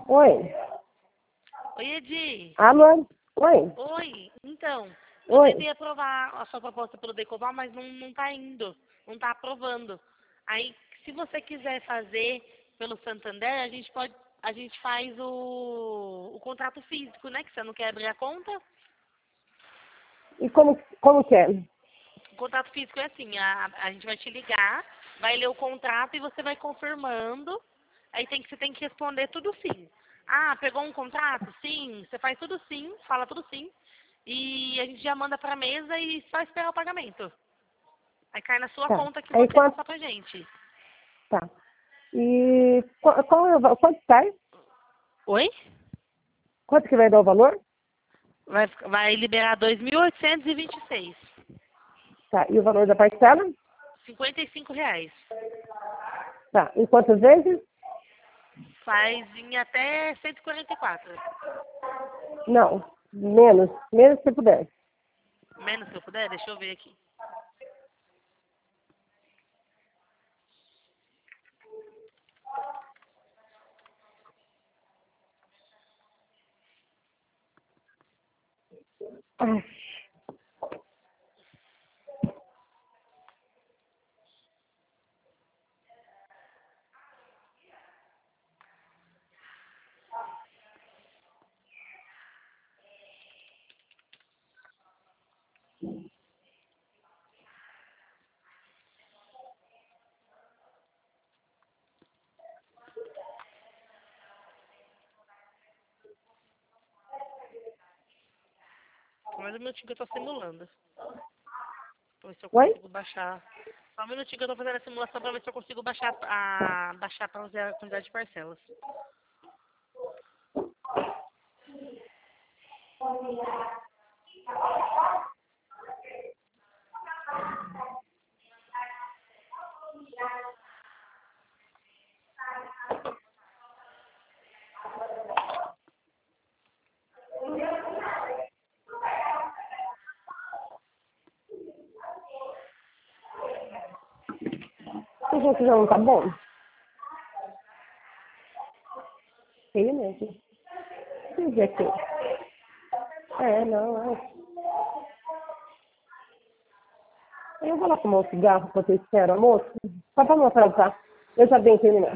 Oi. Oi, Edi. Alô? Oi. Oi. Então, eu Oi. tentei aprovar a sua proposta pelo Decoval, mas não tá indo. Não tá aprovando. Aí, se você quiser fazer pelo Santander, a gente faz o contrato físico, né? Que você não quer abrir a conta. E como que é? O contrato físico é assim, a gente vai te ligar, vai ler o contrato e você vai confirmando. Aí você tem que responder tudo sim. Ah, pegou um contrato? Sim. Você faz tudo sim, fala tudo sim. E a gente já manda pra mesa e só espera o pagamento. Aí cai na sua Tá. conta que Aí você quanto? passar pra gente. Tá. E qual é quanto sai? Oi? Quanto que vai dar o valor? Vai liberar 2.826. Tá. E o valor da parcela? R$ 55. Tá. Em quantas vezes? Faz em até 144. Não. Menos. Menos se puder. Menos se eu puder, deixa eu ver aqui. Ai. Mais um minutinho que eu tô simulando. Pra ver se eu Oi? consigo baixar. Só um minutinho que eu tô fazendo a simulação pra ver se eu consigo baixar Tá. baixar pra fazer a quantidade de parcelas. Se já não tá bom? Ele mesmo. Deixa eu ver aqui. Não. Eu vou lá fumar um cigarro enquanto eu espero, almoço. Só pra não atrasar. Eu já bem terminar.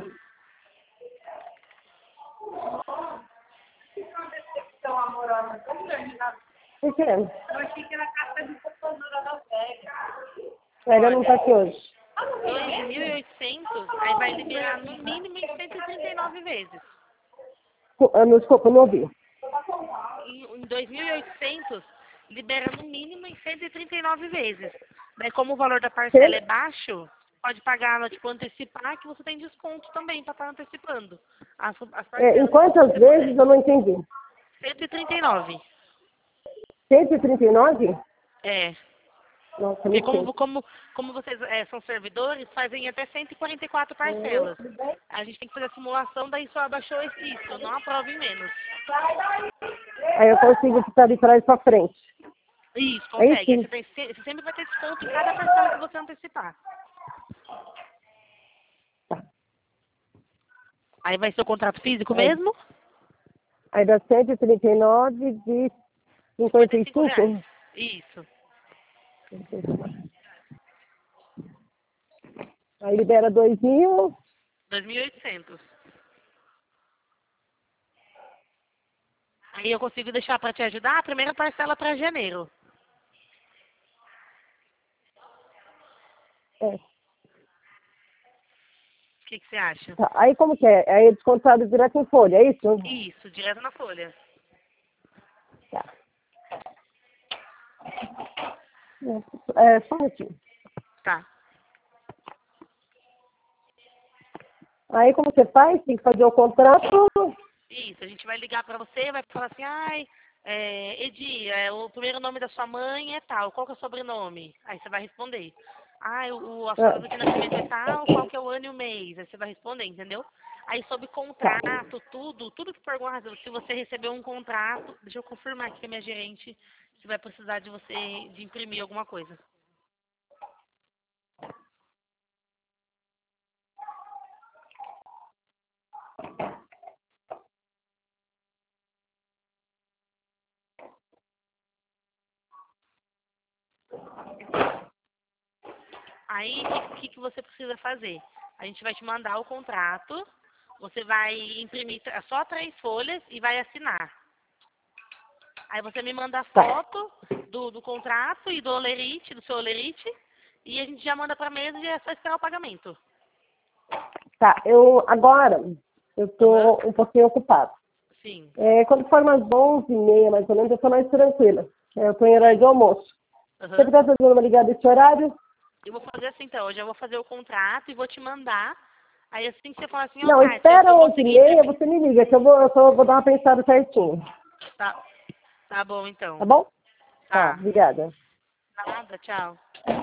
Por quê? Ela não tá Olha, aqui hoje. 2.800, aí vai liberar no mínimo em 139 vezes. Desculpa, não ouvi. Em 2.800, libera no mínimo em 139 vezes. Daí, como o valor da parcela é baixo, pode pagar, tipo, antecipar, que você tem desconto também para estar antecipando as Em parcelas, se quantas você vezes puder. eu não entendi? 139. 139? É. Nossa, Porque muito tempo. como vocês são servidores, fazem até 144 parcelas. A gente tem que fazer a simulação, daí só abaixou isso, não aprova em menos. Aí eu consigo ficar de trás pra frente. Isso, É consegue. Aí isso? você sempre vai ter desconto em cada parcela que você antecipar. Tá. Aí vai ser o contrato físico Aí, mesmo? aí dá 139 de R$ 55. 55. Isso. Aí libera 2.000. 2.800. Aí eu consigo deixar para te ajudar a primeira parcela para janeiro. É. O que você acha? Tá. Aí como que é? Aí é descontado direto em folha, é isso? Isso, direto na folha. Tá. Só um minutinho. Tá. Aí como você faz? Tem que fazer o contrato. Isso, a gente vai ligar pra você, vai falar assim, ai, Edi, o primeiro nome da sua mãe é tal, qual que é o sobrenome? Aí você vai responder. Ai, a sua Ah, data de nascimento é tal, qual que é o ano e o mês? Aí você vai responder, entendeu? Aí sobre tá. contrato, tudo que por alguma razão, se você recebeu um contrato, deixa eu confirmar aqui com a minha gerente se vai precisar de você de imprimir alguma coisa. Aí, o que você precisa fazer? A gente vai te mandar o contrato, você vai imprimir só 3 folhas e vai assinar. Aí você me manda a Tá. foto do contrato e do olerite, do seu olerite, e a gente já manda para a mesa e é só esperar o pagamento. Tá, agora eu tô um pouquinho ocupada. Sim. Quando for umas 11h30, mais ou menos, eu tô mais tranquila. Eu tô em horário de almoço. Se você puder fazer uma ligada esse horário... Eu vou fazer assim, então. Hoje eu vou fazer o contrato e vou te mandar. Aí assim que você falar assim, Não, Kátia, espera eu 11h30, você me liga, que eu só vou dar uma pensada certinho. Tá bom, então. Tá bom? Tá, Tá. obrigada. Nada, tchau.